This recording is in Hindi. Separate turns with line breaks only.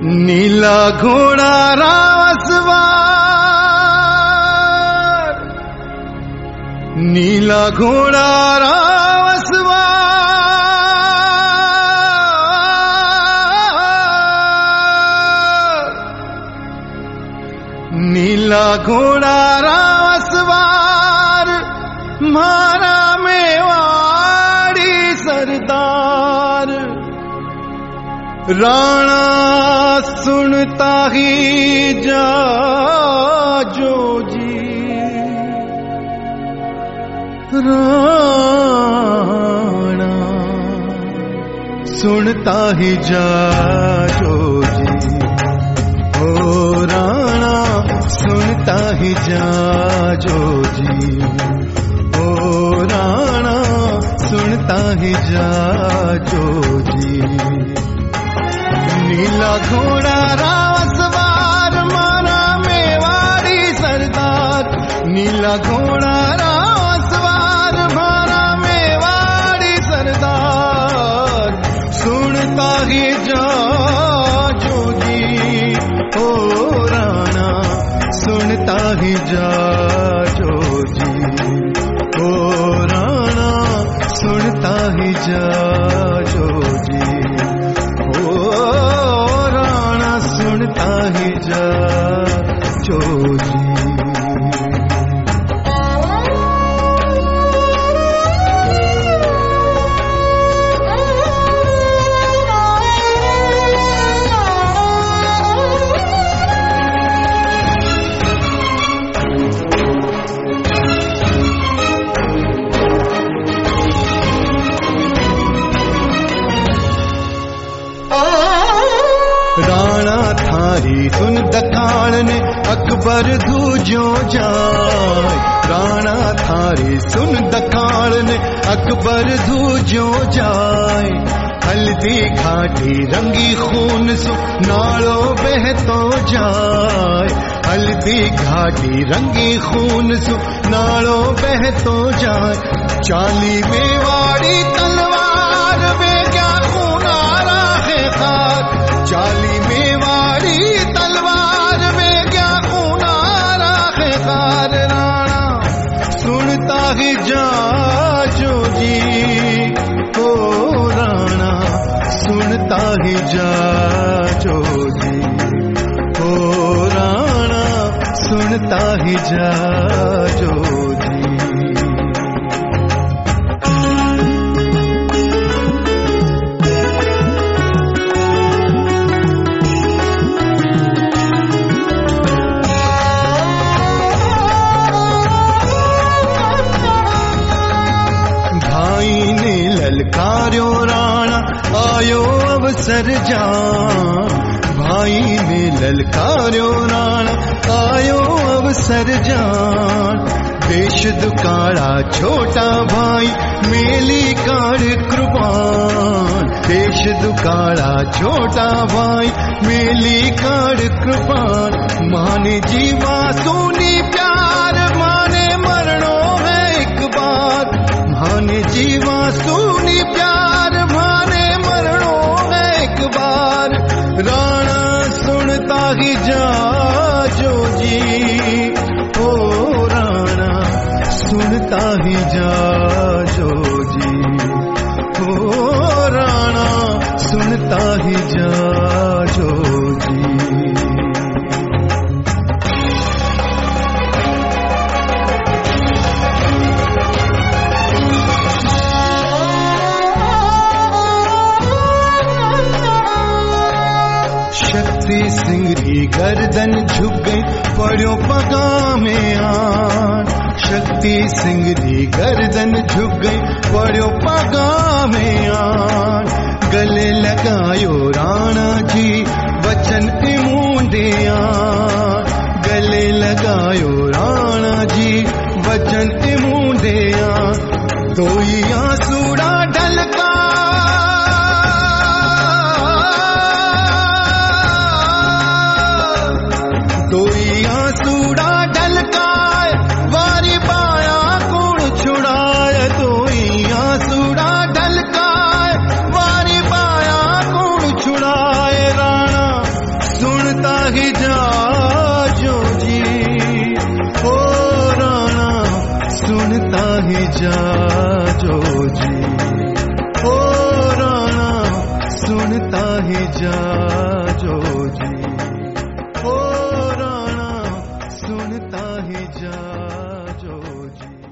नीला घोड़ा रावसवार, नीला घोड़ा रावसवार, नीला घोड़ा रावसवार, मारा मेवाड़ी सरदार। राणा सुनता ही जाजो जी, राणा सुनता ही जाजो जी, ओ राणा सुनता ही जाजो जी, ओ राणा सुनता ही जाजो जी। नीला घोड़ा रावसवार, मारा मेवाड़ी सरदार, नीला घोड़ा रावसवार, मारा मेवाड़ी सरदार। सुनता ही जाजो जी, ओ राणा सुनता ही जाजो जी, ओ राणा सुनता ही जाजो जी, ओ राणा सुनता ही जाजो जी। राणा थारी सुन दखाण ने अकबर दूजो जाए, राणा थारी सुन दखाण ने अकबर दूजो जाए। हल्दी घाटी रंगी खून सो नालो बहतो जाए, हल्दी घाटी रंगी खून सो नालो बहतो जाए। 40 मेवाड़ी तलवार वे क्या खूनारा है खार, 40 मेवाड़ी तलवार में क्या खूनारा है खार। राणा सुनता ही जाजो जी, ओ राणा सुनता ही जाजो जी, ओ राणा सुनता ही जाजो जी। ललकार्यो राणा आयो अवसर जान, भाई ने ललकार्यो राणा आयो अवसर जान। देश दुकाड़ा छोटा भाई मेली काड़ कृपान, देश दुकाड़ा छोटा भाई मेली काड़ कृपान। माने जीवा सोनी प्यार, माने मरणो है एक बार, माने जीवा सोनी प्यार, माने मरणो है एक बार। राणा सुनता ही जाजो जी, ओ राणा सुनता ही जाजो जी, ओ राणा सुनता ही जाजो जी। शक्ति सिंगरी गर्दन झुक गई पड़ो पगा में आन, शक्ति सिंगरी गर्दन झुक गई पड़ो पगा में आन। गले लगायो राणा जी वचन इमूंदे आन, गले लगायो राणा जी वचन इमूंदे आन। दोई आंसूड़ा ढलका, दोई आंसूड़ा ढलकाए, वारी बाया कुण छुड़ाए। दोई आंसूड़ा ढलकाए, वारी बाया कुण छुड़ाए। ही जाजो जी, ओ राणा सुनता ही जाजो जी, ओ राणा सुनता ही जाजो जी।